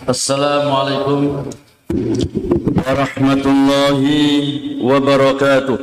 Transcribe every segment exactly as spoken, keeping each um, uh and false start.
Assalamualaikum warahmatullahi wabarakatuh.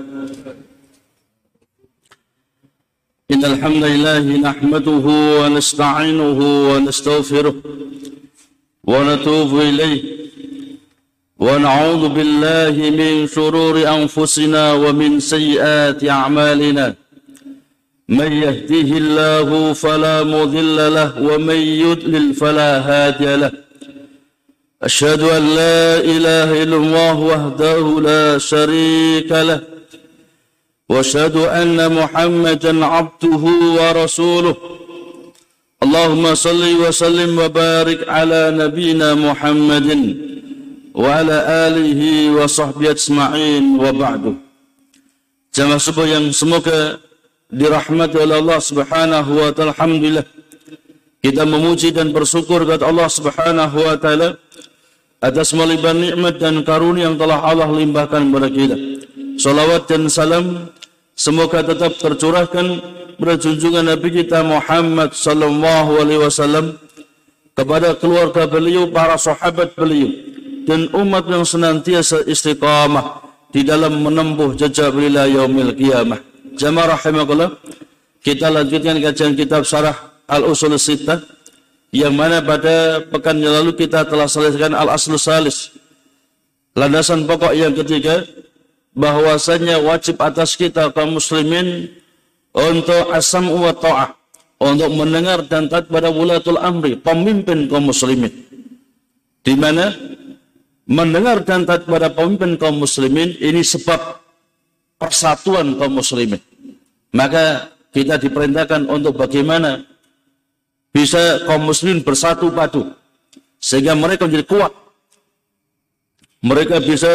Innal hamdalillah nahmaduhu wa nasta'inuhu wa nastaghfiruh wa natubu ilayh wa na'udzu billahi min shururi anfusina wa min sayyiati a'malina. من يهده الله فلا مضل له ومن يضلل فلا هادي له أشهد أن لا إله إلا الله وحده لا شريك له وأشهد أن محمدا عبده ورسوله اللهم صل وسلم وبارك على نبينا محمد وعلى آله وصحبه أجمعين وبعد. Jamaah subuh yang semoga dirahmati oleh Allah Subhanahu wa taala. Alhamdulillah, kita memuji dan bersyukur kepada Allah Subhanahu wa taala atas melimpah nikmat dan karunia yang telah Allah limpahkan kepada kita. Salawat dan salam semoga tetap tercurahkan pada junjungan Nabi kita Muhammad sallallahu alaihi wasallam, kepada keluarga beliau, para sahabat beliau, dan umat yang senantiasa istiqamah di dalam menempuh jejak beliau yaumil qiyamah. Jamaah rahimakumullah, kita lanjutkan kajian kitab Syarah Al-Ushul Sittah, yang mana pada pekan yang lalu kita telah selesaikan Al-Aslu Salis, landasan pokok yang ketiga, bahwasanya wajib atas kita kaum muslimin untuk as-sam'u wa ta'ah, untuk mendengar dan taat pada wulatul amri, pemimpin kaum muslimin, di mana mendengar dan taat pada pemimpin kaum muslimin ini sebab persatuan kaum muslimin. Maka kita diperintahkan untuk bagaimana bisa kaum muslimin bersatu padu sehingga mereka menjadi kuat, mereka bisa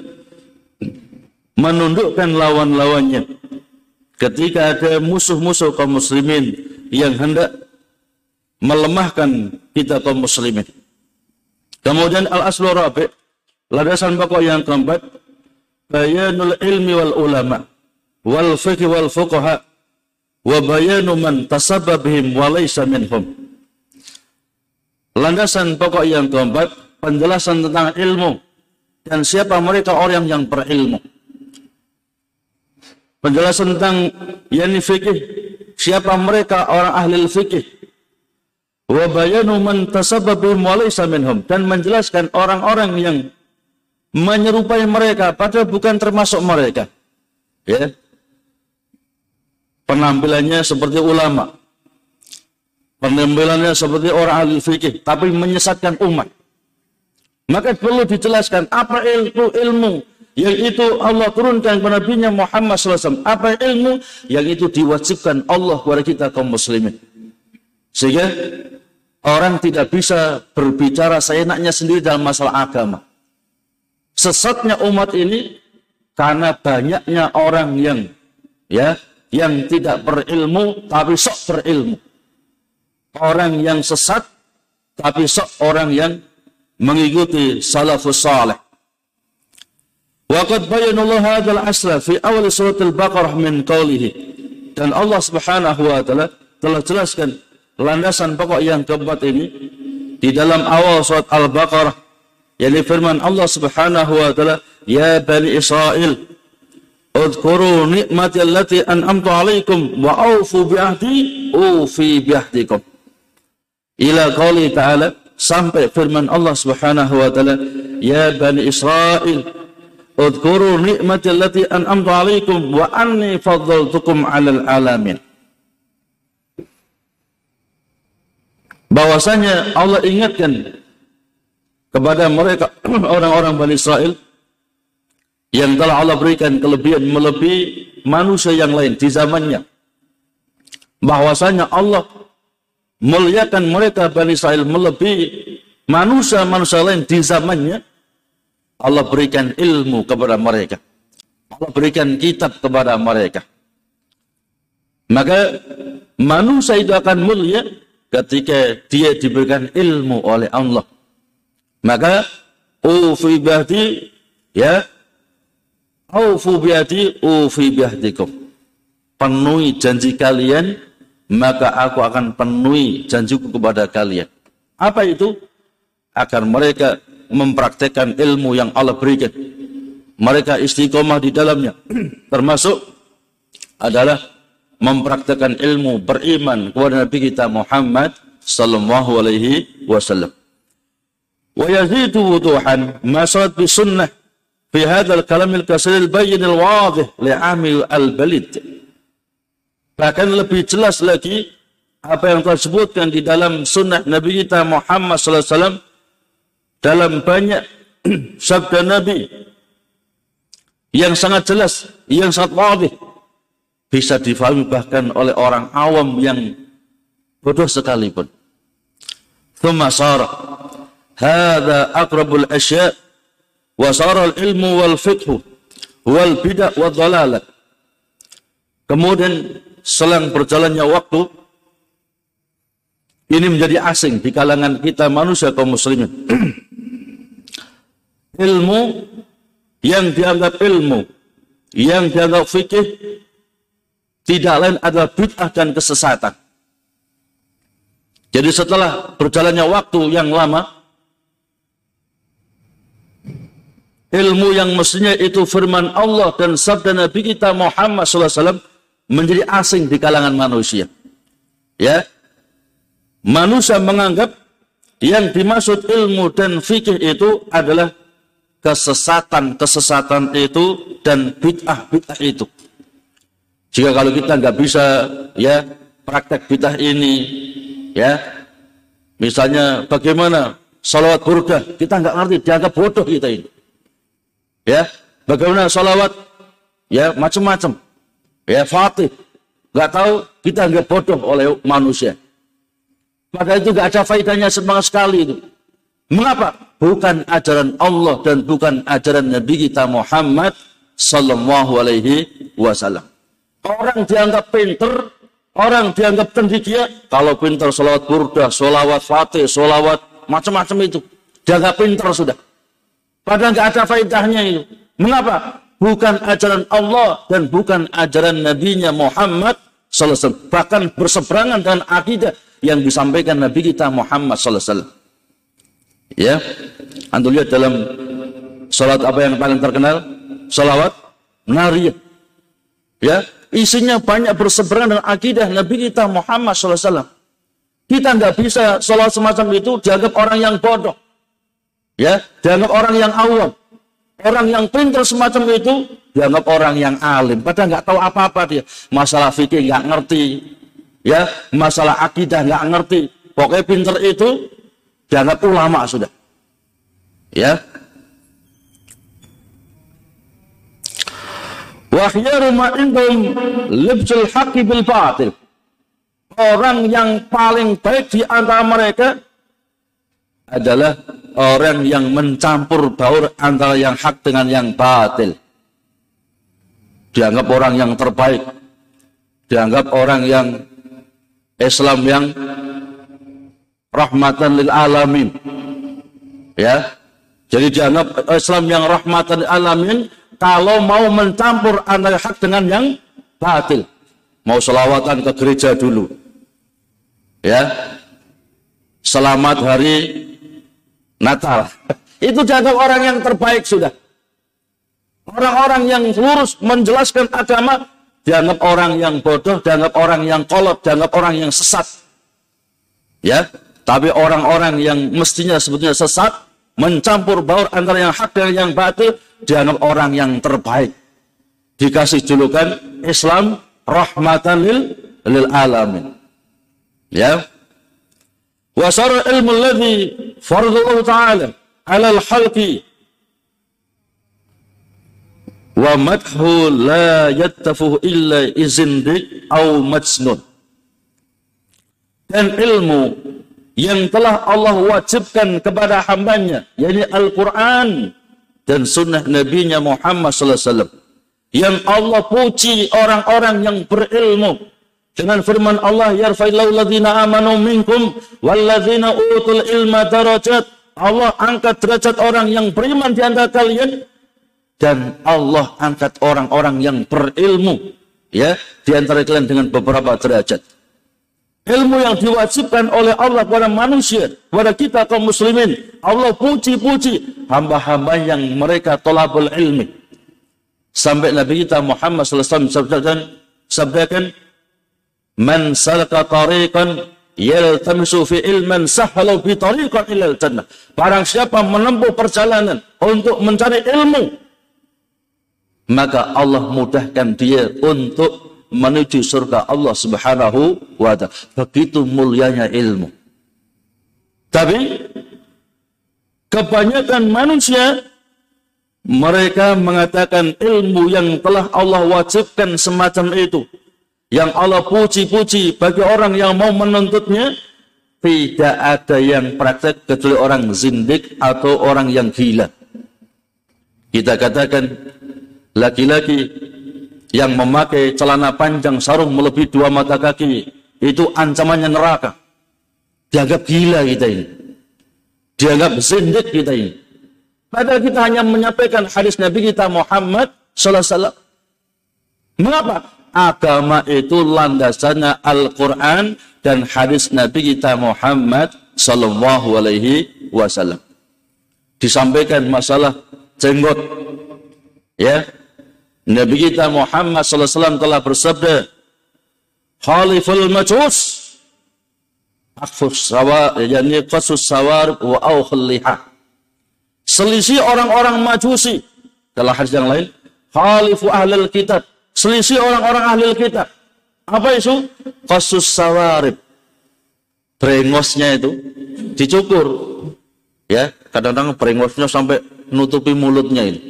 menundukkan lawan-lawannya ketika ada musuh-musuh kaum muslimin yang hendak melemahkan kita kaum muslimin. Kemudian al-aslu rabi', landasan pokok yang keempat, bayanul ilmi wal ulama wal fiqh wal fuqaha wa bayanu man tasabba bihim wa laysa minhum. Landasan pokok yang keempat, penjelasan tentang ilmu dan siapa mereka orang yang berilmu. Penjelasan tentang yani fikih, siapa mereka orang ahli fikih. Wa bayanu man tasabba bihim wa laysa minhum, dan menjelaskan orang-orang yang menyerupai mereka padahal bukan termasuk mereka, ya, penampilannya seperti ulama, penampilannya seperti orang ahli fikih, tapi menyesatkan umat. Maka perlu dijelaskan apa ilmu ilmu yang itu Allah turunkan kepada Nabi Muhammad sallallahu alaihi wasallam, apa ilmu yang itu diwajibkan Allah kepada kita kaum muslimin, sehingga orang tidak bisa berbicara seenaknya sendiri dalam masalah agama. Sesatnya umat ini karena banyaknya orang yang ya yang tidak berilmu tapi sok berilmu. Orang yang sesat tapi sok orang yang mengikuti salafus salih. Wa qad bayyana Allah hadzal asla fi awal surat Al-Baqarah min qawlihi. Dan Allah Subhanahu wa taala telah jelaskan landasan pokok yang keempat ini di dalam awal surat Al-Baqarah, yakni firman Allah Subhanahu wa taala, ya bani Israil udhkuru ni'mati allati an'amtu 'alaikum wa aufu bi'ahdi ufi bi'ahdikum, ila qouli ta'ala, sampai firman Allah Subhanahu wa taala, ya bani Israil udhkuru ni'mati allati an'amtu 'alaikum wa anni faddaltukum 'alal alamin. Bahwasanya Allah ingatkan kepada mereka orang-orang Bani Israel yang telah Allah berikan kelebihan melebihi manusia yang lain di zamannya. Bahwasanya Allah muliakan mereka Bani Israel melebihi manusia-manusia lain di zamannya. Allah berikan ilmu kepada mereka, Allah berikan kitab kepada mereka. Maka manusia itu akan mulia ketika dia diberikan ilmu oleh Allah. Maka ufi bi'ahdi, ya, aufu bi'ahdi ufi bi'ahdikum, penuhi janji kalian maka aku akan penuhi janjiku kepada kalian. Apa itu? agar mereka mempraktekkan ilmu yang Allah berikan. Mereka istiqomah di dalamnya. Termasuk adalah mempraktekkan ilmu, beriman kepada Nabi kita Muhammad sallallahu alaihi wasallam. Wa yazidu wuduhan ma sarat bi sunnah fi hadzal kalam al-kasir al-bayyin al-wadih li'amil al-balid. Bahkan lebih jelas lagi apa yang telah disebutkan di dalam sunnah Nabi kita Muhammad sallallahu alaihi wasallam dalam banyak sabda Nabi yang sangat jelas, yang sangat wadih, bisa difahami bahkan oleh orang awam yang bodoh sekalipun. Thumma sara hadha aqrabul asya' wa sara al-ilmu wal fiqh wal bid'ah wad dhalalah. Kemudian selang berjalannya waktu, ini menjadi asing di kalangan kita manusia kaum muslimin. Ilmu yang dianggap ilmu, yang dianggap fikih, tidak lain adalah bid'ah dan kesesatan. Jadi setelah berjalannya waktu yang lama, ilmu yang mestinya itu firman Allah dan sabda Nabi kita Muhammad sallallahu alaihi wasallam menjadi asing di kalangan manusia. Ya, manusia menganggap yang dimaksud ilmu dan fikih itu adalah kesesatan-kesesatan itu dan bid'ah-bid'ah itu. Jika kalau kita nggak bisa ya praktek bid'ah ini, ya misalnya bagaimana salawat burdah, kita nggak ngerti, dianggap bodoh kita ini. Ya, bagaimana salawat, ya macam-macam, ya fatih, nggak tahu, kita nggak bodoh oleh manusia. Maka itu nggak ada faedahnya sama sekali itu. Mengapa? Bukan ajaran Allah dan bukan ajaran Nabi kita Muhammad sallallahu alaihi wasallam. Orang dianggap pinter, orang dianggap cendekia, kalau pinter salawat burdah, salawat fatih, salawat macam-macam itu, dianggap pinter sudah. Padahal nggak ada faedahnya itu. Mengapa? Bukan ajaran Allah dan bukan ajaran Nabi-Nya Muhammad sallallahu alaihi wasallam. Bahkan berseberangan dengan akidah yang disampaikan Nabi kita Muhammad sallallahu alaihi wasallam. Ya, antum lihat dalam salat apa yang paling terkenal? Salawat nariyah. Ya, isinya banyak berseberangan dengan akidah Nabi kita Muhammad sallallahu alaihi wasallam. Kita nggak bisa salawat semacam itu dianggap orang yang bodoh. Ya, dianggap orang yang awam. Orang yang pintar semacam itu dianggap orang yang alim. Padahal nggak tahu apa-apa dia. Masalah fikih nggak ngerti. Ya, masalah akidah nggak ngerti. Pokoknya pintar itu dianggap ulama sudah. Ya. Wa khyaru ma indhum libsul haqqi bil batil. Orang yang paling baik di antara mereka adalah orang yang mencampur baur antara yang hak dengan yang batil. Dianggap orang yang terbaik. Dianggap orang yang Islam yang rahmatan lil alamin. Ya. Jadi dianggap Islam yang rahmatan lil alamin kalau mau mencampur antara hak dengan yang batil. Mau selawatan ke gereja dulu. Ya. Selamat hari Natal. Itu dianggap orang yang terbaik sudah. Orang-orang yang lurus menjelaskan agama dianggap orang yang bodoh, dianggap orang yang kolot, dianggap orang yang sesat. Ya. Tapi orang-orang yang mestinya sebetulnya sesat, mencampur baur antara yang hak dan yang batil, dianggap orang yang terbaik. Dikasih julukan Islam rahmatan lil, lil alamin. Ya. Wa sara ilmu alladhi faradallahu ta'ala 'ala al-khalqi wa madhu la yattafu illa izindi aw majnun. Dan ilmu yang telah Allah wajibkan kepada hambanya, yakni Al-Quran dan sunnah Nabi-Nya Muhammad sallallahu alaihi wasallam, yang Allah puji orang-orang yang berilmu dengan firman Allah, yarfa'illahu alladhina amanu minkum walladzina utul ilma darajat. Allah angkat derajat orang yang beriman di antara kalian dan Allah angkat orang-orang yang berilmu ya di antara kalian dengan beberapa derajat. ilmu yang diwajibkan oleh Allah kepada manusia, kepada kita kaum muslimin. Allah puji-puji hamba-hamba yang mereka thalabul ilmi. Sampai Nabi kita Muhammad sallallahu alaihi wasallam sabdakan, sabdakan, man salaka tariqan yaltamisu fi ilman sahhalu bi tariqan ilal jannah. Barang siapa menempuh perjalanan untuk mencari ilmu, maka Allah mudahkan dia untuk menuju surga Allah Subhanahu wa ta'ala. Begitu mulianya ilmu. Tapi kebanyakan manusia, mereka mengatakan ilmu yang telah Allah wajibkan semacam itu, yang Allah puji-puji bagi orang yang mau menuntutnya, tidak ada yang praktek kecuali orang zindik atau orang yang gila. Kita katakan laki-laki yang memakai celana panjang sarung melebihi dua mata kaki, itu ancamannya neraka. Dianggap gila kita ini. Dianggap zindik kita ini. Padahal kita hanya menyampaikan hadis Nabi kita Muhammad sallallahu alaihi wasallam. Mengapa? Agama itu landasannya Al-Quran dan hadis Nabi kita Muhammad sallallahu alaihi wasallam. Disampaikan masalah jenggot, ya. Nabi kita Muhammad sallallahu alaihi wasallam telah bersabda, khaliful majus akfus sawa, yakni qasus sawar wa awkhul liha. Selisih orang-orang majusi. Dalam hadis yang lain, khalifu ahlul kitab, selisih orang-orang ahlul kitab. Apa itu? Qasus sawarib. Brengosnya itu dicukur. Ya, kadang-kadang brengosnya sampai nutupi mulutnya ini.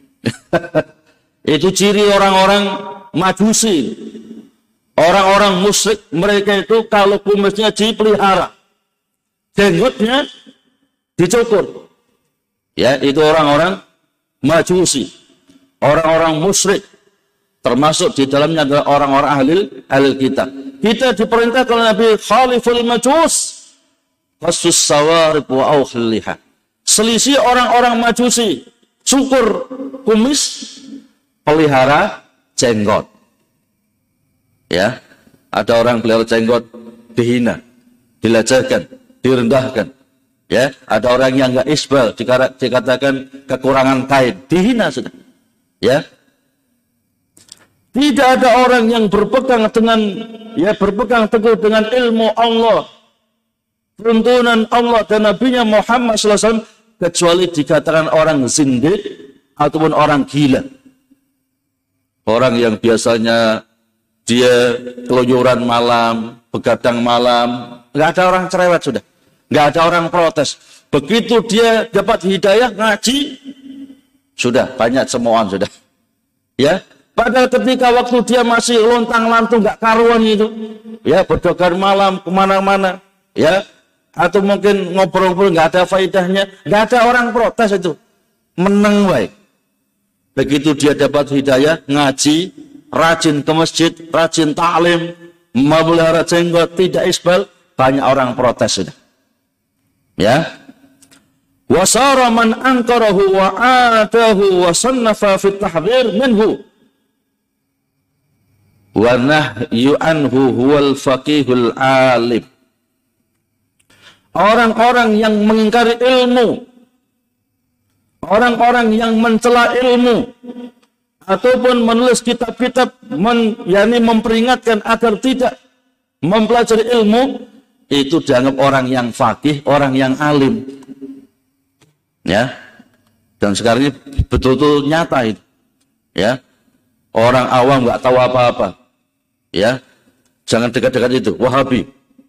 Itu ciri orang-orang majusi. Orang-orang musyrik, mereka itu kalau kumisnya dipelihara, jenggotnya dicukur. Ya, itu orang-orang majusi. Orang-orang musyrik. Termasuk di dalamnya adalah orang-orang ahli ahli kitab. Kita diperintahkan oleh Nabi khaliful majus qasus sawarib wa awkhil liha. Selisih orang-orang majusi, cukur kumis, pelihara jenggot. Ya, ada orang pelihara jenggot dihina, dilecehkan, direndahkan. Ya, ada orang yang enggak isbal, dikatakan kekurangan kain, dihina sudah. Ya. Tidak ada orang yang berpegang dengan ya berpegang teguh dengan ilmu Allah, tuntunan Allah dan Nabi-Nya Muhammad sallallahu alaihi wasallam, kecuali dikatakan orang zindik ataupun orang gila. Orang yang biasanya dia keluyuran malam, begadang malam, nggak ada orang cerewet sudah, nggak ada orang protes. Begitu dia dapat hidayah ngaji, sudah banyak cemoan sudah. Ya, padahal ketika waktu dia masih lontang-lantung nggak karuan itu, ya berdogar malam kemana-mana, ya atau mungkin ngobrol-ngobrol nggak ada faedahnya, nggak ada orang protes itu, meneng baik. Begitu dia dapat hidayah, ngaji, rajin ke masjid, rajin ta'lim, memelihara jenggot, tidak isbal, banyak orang protes sudah. Ya. Wasara man ankarahu wa atahu wa sannafa fit tahdhir minhu. Wa nahyu anhu huwal faqihul alim. Orang-orang yang mengingkari ilmu, orang-orang yang mencela ilmu ataupun menulis kitab-kitab men, yakni memperingatkan agar tidak mempelajari ilmu, itu dianggap orang yang faqih, orang yang alim. Ya. Dan sekarang ini betul-betul nyata itu. Ya. Orang awam nggak tahu apa-apa. Ya. Jangan dekat-dekat itu, Wahabi.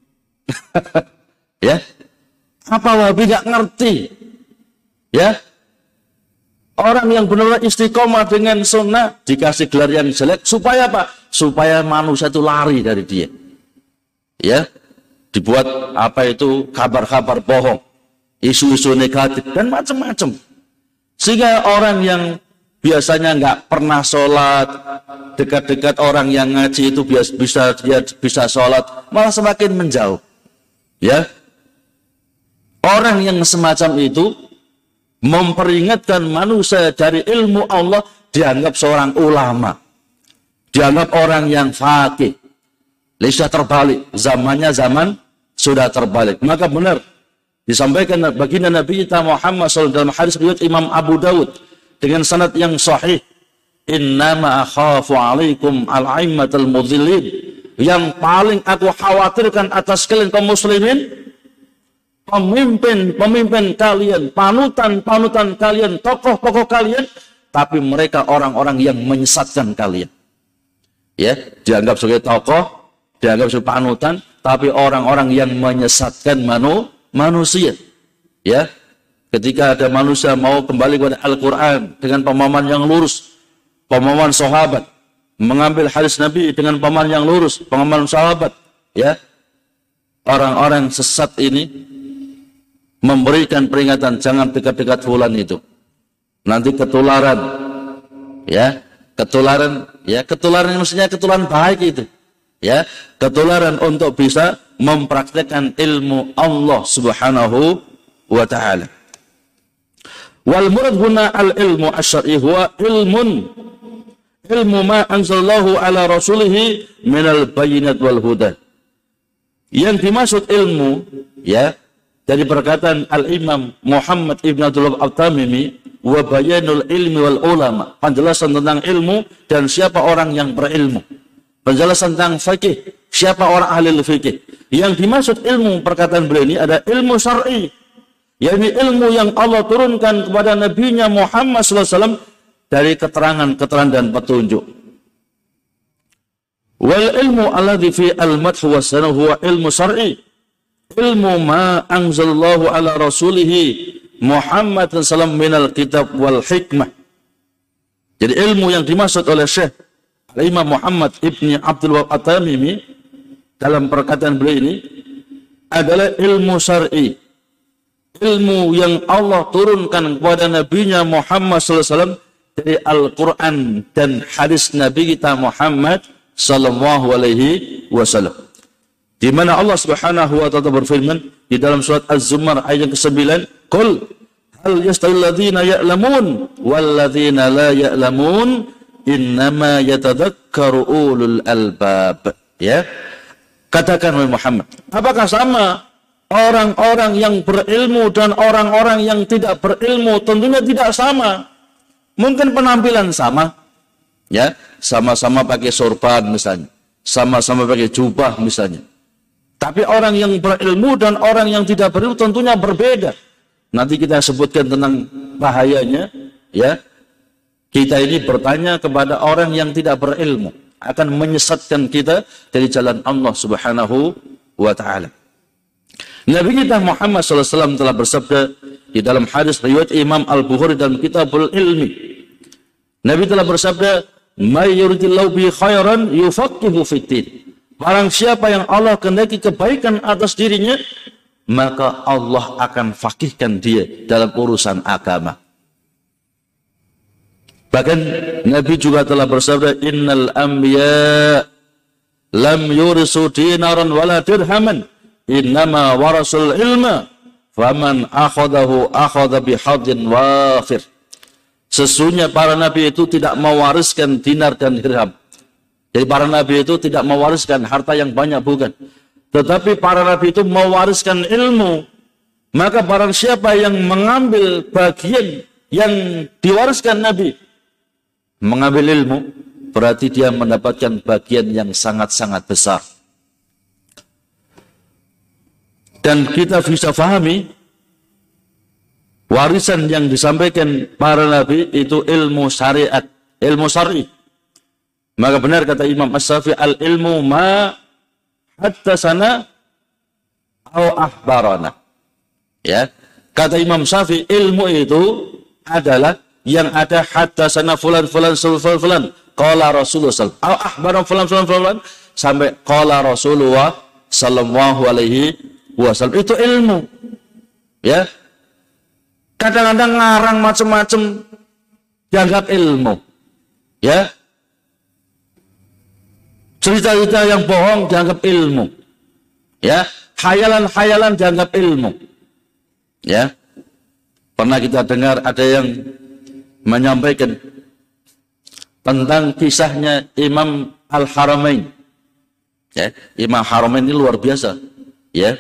Ya. Apa Wahabi nggak ngerti? Ya. Orang yang benar-benar istiqomah dengan sunnah dikasih gelar yang jelek supaya apa? Supaya manusia itu lari dari dia. Ya, dibuat apa itu kabar-kabar bohong, isu-isu negatif dan macam-macam. Sehingga orang yang biasanya nggak pernah sholat, dekat-dekat orang yang ngaji itu bisa dia bisa sholat, malah semakin menjauh. Ya, orang yang semacam itu memperingatkan manusia dari ilmu Allah, dianggap seorang ulama, dianggap orang yang faqih, sudah terbalik, zamannya zaman sudah terbalik. Maka benar disampaikan baginda Nabi kita Muhammad shallallahu alaihi wasallam dalam hadis riwayat Imam Abu Dawud dengan sanad yang sahih, innama akhafu alaikum al-aimmatul mudhillin, yang paling aku khawatirkan atas kalian kaum muslimin, pemimpin-pemimpin kalian, panutan-panutan kalian, tokoh-tokoh kalian, tapi mereka orang-orang yang menyesatkan kalian. Ya, dianggap sebagai tokoh, dianggap sebagai panutan, tapi orang-orang yang menyesatkan manu, manusia. Ya, ketika ada manusia mau kembali kepada Al-Quran dengan pemahaman yang lurus, pemahaman sahabat, mengambil hadis Nabi dengan pemahaman yang lurus, pemahaman sahabat, ya, orang-orang sesat ini memberikan peringatan, jangan dekat-dekat fulan itu, nanti ketularan, ya, ketularan, ya, ketularan maksudnya ketularan baik itu, ya, ketularan untuk bisa mempraktekkan ilmu Allah Subhanahu wa ta'ala. Wal murad huna al ilmu asy'ari huwa ilmun ilmu ma anzalallahu ala rasulih minal bayyinat wal huda. Yang dimaksud ilmu, ya, dari perkataan Al-Imam Muhammad Ibn Abdullah At-Tamimi, wa bayanul ilmi wal ulama, penjelasan tentang ilmu dan siapa orang yang berilmu, penjelasan tentang fikih, siapa orang ahli fikih. Yang dimaksud ilmu perkataan beliau ini ada ilmu syar'i, yakni ilmu yang Allah turunkan kepada Nabi-Nya Muhammad sallallahu alaihi wasallam dari keterangan-keterangan dan petunjuk. Wal ilmu alladhi fi al-madh wa sanah huwa ilmu syar'i, ilmu ma anzalallahu ala rasulihi Muhammad sallallahu alaihi wasallam minal kitab wal hikmah. Jadi ilmu yang dimaksud oleh Syekh Imam Muhammad Ibni Abdul Wahab At-Tamimi dalam perkataan beliau ini adalah ilmu syar'i, ilmu yang Allah turunkan kepada Nabi-Nya Muhammad sallallahu alaihi wasallam dari Al-Quran dan hadis Nabi kita Muhammad sallallahu alaihi wasallam, di mana Allah Subhanahu wa ta'ala berfirman di dalam surat Az-Zumar ayat yang kesembilan, qul hal yastawil ladzina ya'lamun wal ladzina la ya'lamun innama yatadzakkaru ulul albab. Ya, katakan wahai Muhammad, apakah sama orang-orang yang berilmu dan orang-orang yang tidak berilmu? Tentunya tidak sama. Mungkin penampilan sama, ya, sama-sama pakai sorban misalnya, sama-sama pakai jubah misalnya. Tapi orang yang berilmu dan orang yang tidak berilmu tentunya berbeda. Nanti kita sebutkan tentang bahayanya, ya. Kita ini bertanya kepada orang yang tidak berilmu, akan menyesatkan kita dari jalan Allah Subhanahu wa ta'ala. Nabi kita Muhammad sallallahu alaihi wasallam telah bersabda di dalam hadis riwayat Imam Al-Bukhari dalam Kitabul Ilmi. Nabi telah bersabda, "May yuridillahu bi khairan yufaqihu fiddin." Barang siapa yang Allah kehendaki kebaikan atas dirinya, maka Allah akan fakihkan dia dalam urusan agama. Bahkan Nabi juga telah bersabda, "Innal anbiya lam yurisu dinaran wala dirhaman, innama warasul ilma, faman akhadahu akhadha bihadin wafir." Sesungguhnya para nabi itu tidak mewariskan dinar dan dirham. Jadi para nabi itu tidak mewariskan harta yang banyak, bukan. Tetapi para nabi itu mewariskan ilmu. Maka barang siapa yang mengambil bagian yang diwariskan nabi, mengambil ilmu, berarti dia mendapatkan bagian yang sangat-sangat besar. Dan kita bisa fahami warisan yang disampaikan para nabi itu ilmu syariat, ilmu syar'i. Maka benar kata Imam As-Syafi'i, al-ilmu ma hattasana au ahbarana. Ya, kata Imam Syafi'i, ilmu itu adalah yang ada hattasana fulan fulan fulan fulan qala Rasulullah sallallahu alaihi wasallam, au ahbarana fulan fulan fulan sampai qala Rasulullah sallallahu alaihi wasallam. Itu ilmu. Ya. Kadang-kadang ngarang macam-macam dianggap ilmu. Ya. Cerita-cerita yang bohong dianggap ilmu. Ya, khayalan-khayalan dianggap ilmu. Ya. Pernah kita dengar ada yang menyampaikan tentang kisahnya Imam Al-Haramain. Ya, Imam Haramain ini luar biasa. Ya.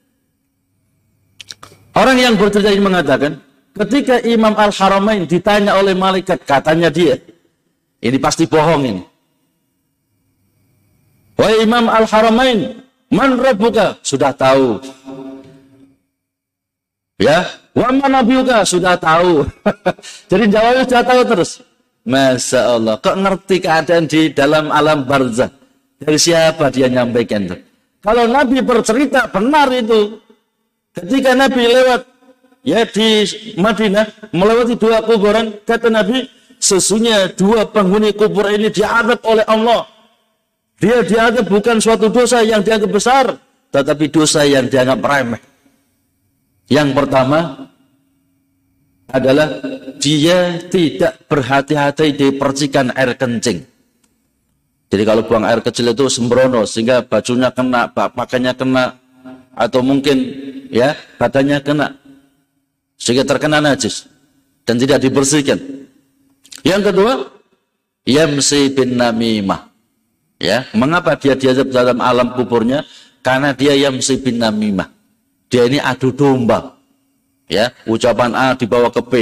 Orang yang bercerita ini mengatakan, ketika Imam Al-Haramain ditanya oleh malaikat, katanya dia, ini pasti bohong ini. Wahai Imam Al-Haramain, man rabbuka? Sudah tahu. Ya, wa man nabiyuka? Sudah tahu. Jadi jawabnya sudah tahu terus. Masya Allah, kok ngerti keadaan di dalam alam barzah? Dari siapa dia nyampaikan itu? Kalau Nabi bercerita benar itu, ketika Nabi lewat ya di Madinah melewati dua kuburan, kata Nabi, sesungguhnya dua penghuni kubur ini diadab oleh Allah. Dia dianggap bukan suatu dosa yang dianggap besar, tetapi dosa yang dianggap remeh. Yang pertama adalah dia tidak berhati-hati di percikan air kencing. Jadi kalau buang air kecil itu sembrono sehingga bajunya kena, pakaiannya kena, atau mungkin ya badannya kena sehingga terkena najis dan tidak dibersihkan. Yang kedua, yamsi bin namimah. Ya, mengapa dia diazab dalam alam kuburnya? Karena dia yamsi bin namimah. Dia ini adu domba. Ya, ucapan A dibawa ke B.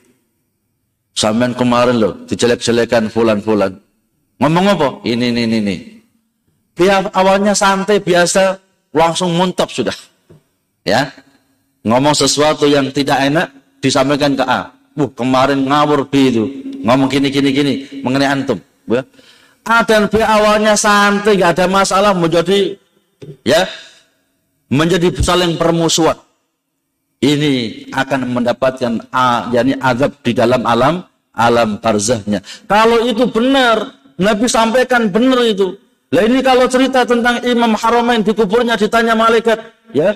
Sampean kemarin loh dijelek-jelekan fulan-fulan. Ngomong apa? Ini, ini, ini, ini. Dia awalnya santai, biasa, langsung muntap sudah. Ya, ngomong sesuatu yang tidak enak, disampaikan ke A. Wuh, kemarin ngawur B itu. Ngomong gini, gini, gini, mengenai antum. Ya. A dan B awalnya santai, gak ada masalah, menjadi, ya, menjadi saling permusuhan. Ini akan mendapatkan A, yakni azab di dalam alam, alam barzahnya. Kalau itu benar, Nabi sampaikan benar itu. Lah ini kalau cerita tentang Imam Haramain di kuburnya ditanya malaikat, ya,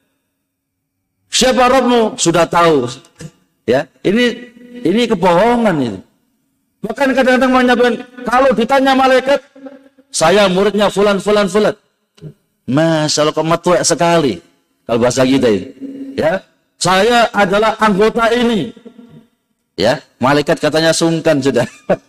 siapa Rabbmu? Sudah tahu. Ya, ini ini kebohongan itu. Bahkan kadang-kadang menyampaikan, kalau ditanya malaikat, saya muridnya fulan fulan fulan. Masya Allah, kok metuek sekali kalau bahasa kita ini. Ya, saya adalah anggota ini. Ya, malaikat katanya sungkan sudah.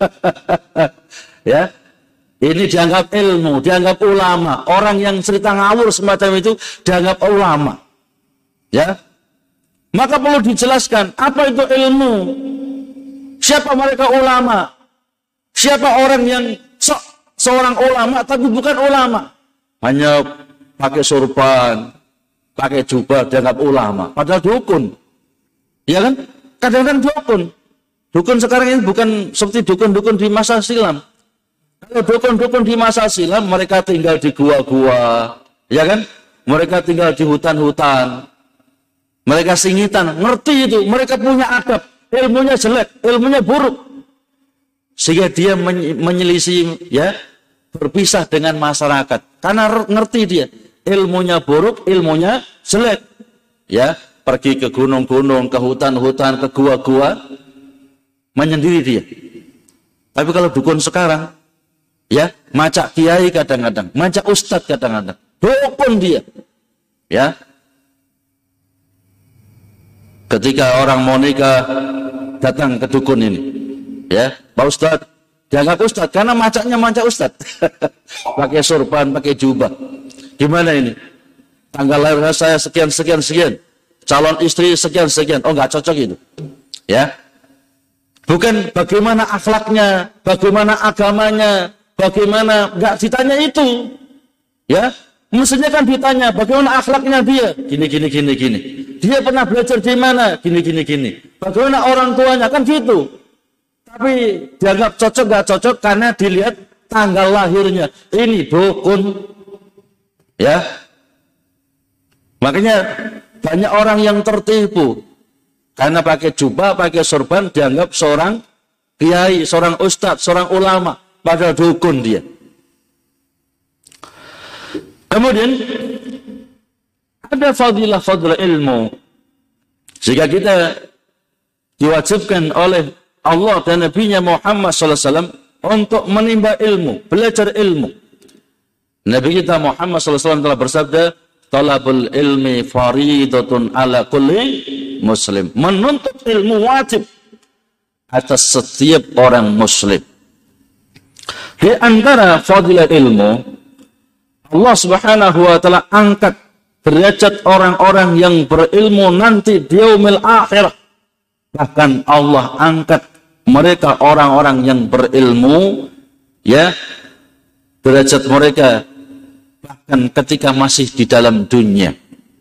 Ya, ini dianggap ilmu, dianggap ulama. Orang yang cerita ngawur semacam itu dianggap ulama. Ya, maka perlu dijelaskan apa itu ilmu. Siapa mereka ulama? Siapa orang yang so, seorang ulama tapi bukan ulama? Hanya pakai sorban, pakai jubah dianggap ulama. Padahal dukun. Ya kan? Kadang-kadang dukun. Dukun sekarang ini bukan seperti dukun-dukun di masa silam. Kalau dukun-dukun di masa silam, mereka tinggal di gua-gua, ya kan? Mereka tinggal di hutan-hutan. Mereka singitan, ngerti itu. Mereka punya adab, ilmunya jelek, ilmunya buruk. Sehingga dia menyelisih, ya, berpisah dengan masyarakat. Karena ngerti dia, ilmunya buruk, ilmunya jelek. Ya, pergi ke gunung-gunung, ke hutan-hutan, ke gua-gua, menyendiri dia. Tapi kalau dukun sekarang, ya, macak kiai kadang-kadang, macak ustadz kadang-kadang, dukun dia. Ya, ketika orang mau nikah datang ke dukun ini, ya, Pak Ustadz, dianggap ustadz karena macaknya macak ustadz. Pakai sorban, pakai jubah. Gimana ini? Tanggal lahir saya sekian sekian sekian, calon istri sekian sekian. Oh, nggak cocok itu. Ya, bukan bagaimana akhlaknya, bagaimana agamanya, bagaimana, nggak ditanya itu. Ya, mestinya kan ditanya bagaimana akhlaknya dia, gini gini gini gini. Dia pernah belajar di mana, gini gini gini. Bagaimana orang tuanya, kan gitu. Tapi dianggap cocok nggak cocok karena dilihat tanggal lahirnya. Ini dukun. Ya. Makanya banyak orang yang tertipu karena pakai jubah, pakai sorban, dianggap seorang kiai, seorang ustadz, seorang ulama, padahal dukun dia. Kemudian ada fadilah-fadilah ilmu, sehingga kita diwajibkan oleh Allah dan Nabi-Nya Muhammad sallallahu alaihi wasallam untuk menimba ilmu, belajar ilmu. Nabi kita Muhammad sallallahu alaihi wasallam telah bersabda, talabul ilmi faridatun ala kulli muslim. Menuntut ilmu wajib atas setiap orang muslim. Di antara fadilah ilmu Allah Subhanahu wa taala angkat derajat orang-orang yang berilmu nanti di yaumil akhir. Bahkan Allah angkat mereka orang-orang yang berilmu, ya, derajat mereka bahkan ketika masih di dalam dunia.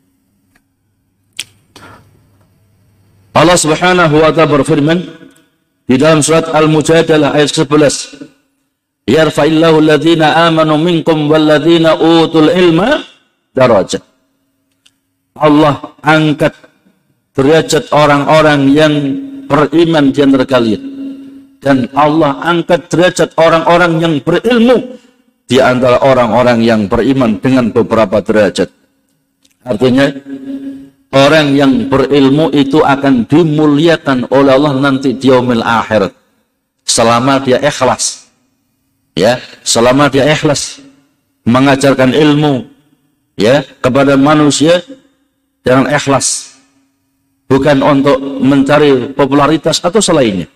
Allah Subhanahu wa taala berfirman di dalam surat Al-Mujadalah ayat sebelas, yarfa'illahu alladhina amanu minkum walladhina utul ilma darajat. Allah angkat derajat orang-orang yang beriman di antara kalian, dan Allah angkat derajat orang-orang yang berilmu di antara orang-orang yang beriman dengan beberapa derajat. Artinya orang yang berilmu itu akan dimuliakan oleh Allah nanti di yaumil akhir selama dia ikhlas. Ya, selama dia ikhlas mengajarkan ilmu, ya, kepada manusia dengan ikhlas, bukan untuk mencari popularitas atau selainnya.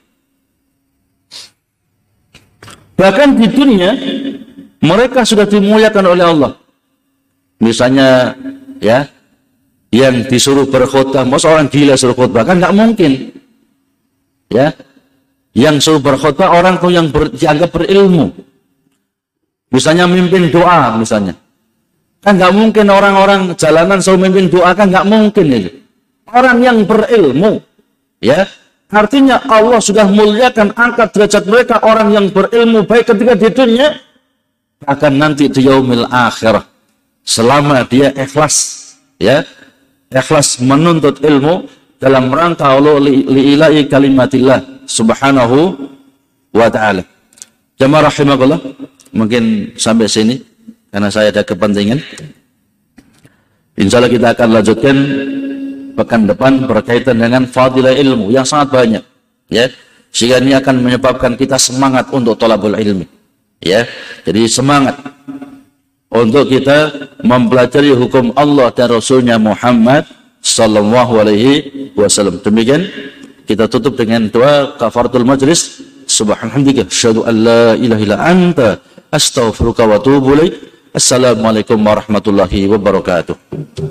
Bahkan di dunia mereka sudah dimuliakan oleh Allah. Misalnya, ya, yang disuruh berkhutbah, masa orang gila suruh khutbah, kan nggak mungkin. Ya, yang suruh berkhutbah orang tuh yang ber, dianggap berilmu. Misalnya mimpin doa, misalnya, kan nggak mungkin orang-orang jalanan suruh mimpin doa, kan nggak mungkin itu. Orang yang berilmu, ya, artinya Allah sudah muliakan, angkat derajat mereka orang yang berilmu baik ketika di dunia, bahkan nanti di yaumil akhirah selama dia ikhlas, ya, ikhlas menuntut ilmu dalam rangka Allah li'ilai kalimatillah subhanahu wa ta'ala. Jamaah rahimakumullah, mungkin sampai sini karena saya ada kepentingan. Insya Allah kita akan lanjutkan pekan depan berkaitan dengan fadilah ilmu yang sangat banyak, ya, sehingga ini akan menyebabkan kita semangat untuk thalabul ilmi, ya. Jadi semangat untuk kita mempelajari hukum Allah dan Rasulnya Muhammad sallallahu alaihi wasallam. Demikian kita tutup dengan doa kafaratul majlis. Subhanallah, asyhadu an la ilaha illa anta, astaghfiruka wa atubu ilaik. Assalamualaikum warahmatullahi wabarakatuh.